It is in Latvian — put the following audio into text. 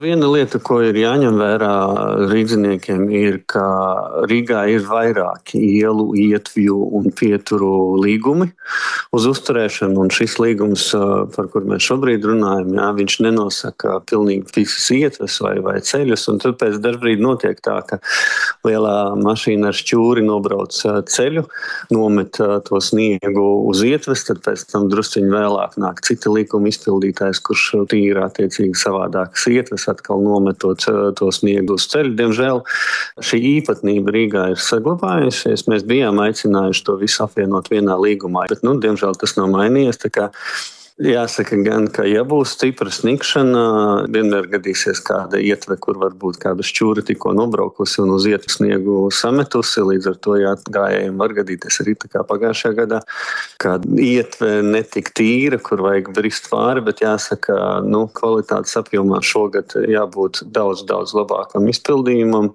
Viena lieta, ko ir jāņem vērā rīdziniekiem, ir, ka Rīgā ir vairāki ielu, ietvju un pieturu līgumi uz uzturēšanu. Un šis līgums, par kur mēs šobrīd runājam, viņš nenosaka pilnīgi visas ietves vai ceļus. Un tad pēc dažbrīd notiek tā, ka lielā mašīna ar šķūri nobrauc ceļu, nomet to sniegu uz ietves, tad pēc tam drusciņi vēlāk nāk cita līguma izpildītājs, kurš tīra attiecīgi savādākas ietves, atkal nometot to sniegu uz ceļu. Diemžēl šī īpatnība Rīgā ir saglabājusies. Mēs bijām aicinājuši to visu apvienot vienā līgumā, bet, diemžēl tas nav mainījies. Tā kā jāsaka gan, ka ja būs stipra sniegšana, vienmēr gadīsies kāda ietve, kur varbūt kāda šķūra tikko nobraukusi un uz ietves sniegu sametusi. Līdz ar to gājējiem var gadīties arī tā kā pagājušajā gadā, kad ietve netik tīra, kur vajag brist pāri, bet jāsaka, kvalitātes apjomā šogad jābūt daudz labākam izpildījumam.